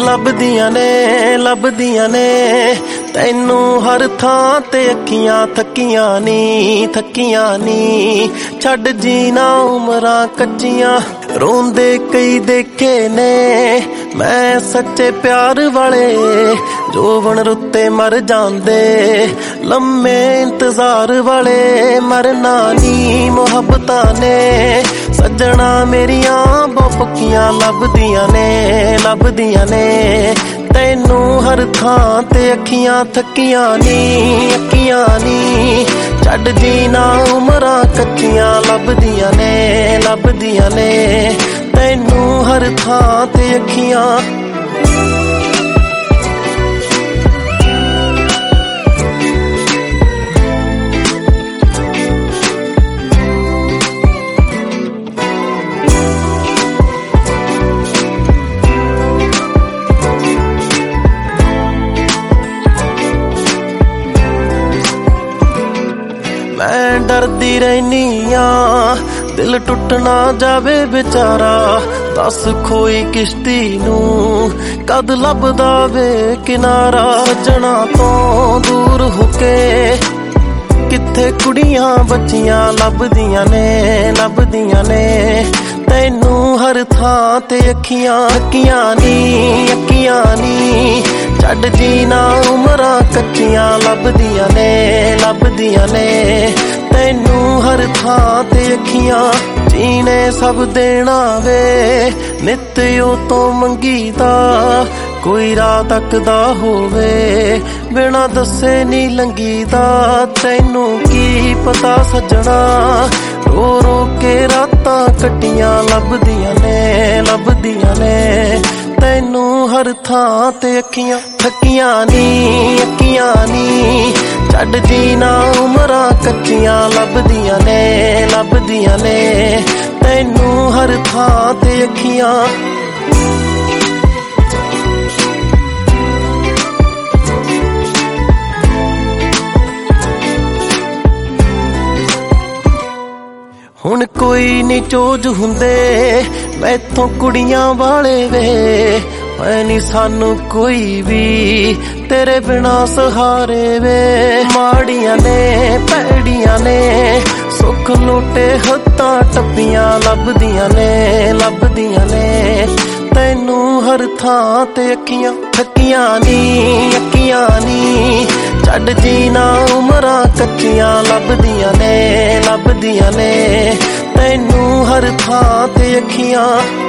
ਲੱਭਦੀਆਂ ਨੇ ਤੈਨੂੰ ਹਰ ਥਾਂ ਤੇ ਅੱਖੀਆਂ ਥੱਕੀਆਂ ਨੀ ਛੱਡ ਜੀਣਾ ਉਮਰਾਂ ਕੱਚੀਆਂ ਰੋਂਦੇ ਕਈ ਦੇਖੇ ਨੇ ਮੈਂ ਸੱਚੇ ਪਿਆਰ ਵਾਲੇ ਜੋਵਣ ਰੁੱਤੇ ਮਰ ਜਾਂਦੇ ਲੰਮੇ ਇੰਤਜ਼ਾਰ ਵਾਲੇ ਮਰਨਾ ਨੀ ਮੁਹੱਬਤਾਂ ਨੇ ਸੱਜਣਾ ਮੇਰੀਆਂ ਬਹੁਤ ਪੱਕੀਆਂ ਲੱਭਦੀਆਂ ਨੇ ਤੈਨੂੰ ਹਰ ਥਾਂ ਤੇ ਅੱਖੀਆਂ ਥੱਕੀਆਂ ਨੀ ਛੱਡ ਜੀਣਾ ਉਮਰਾਂ ਕੱਚੀਆਂ ਲੱਭਦੀਆਂ ਨੇ ਤੈਨੂੰ ਹਰ ਥਾਂ ਤੇ ਅੱਖੀਆਂ मैं डरदी रहनी दिल टुट ना जावे बेचारा दस खोई किश्ती नू कद लभदा वे किनारा सजना तो दूर होके किथे कुड़ियां बच्चियां लभदियां ने तैनू हर थां ते अखियां नी छड्ड जीना उमरां कच्चियां लभदियां ने तैनू हर थां ते अखियां जीने सब देना वे नित ओ तो मंगीदा कोई राह तकदा होवे बिना दसे नी लंघीदा तैनू की पता सजना रो रो के रातां कट्टियां लभदियां ने तैनू हर थां ते अखियां थक्कियां नी छड्ड जीना उमरां कच्चियां लभदियां ने तैनू हर थां ते अखियां हुण कोई नी चोज हुंदे मैथों कुड़ियां वाले वे मैं नी सानू कोई भी तेरे बिना सहारे वे माड़ियां ने पैड़ियां ने सुख लुटे हत्तां टप्पियां लभदियां ने तैनू हर थां ते अखियां थक्कियां नी छड्ड जीना उमरां कच्चियां लभदियां ने तैनू हर थां ते अखियां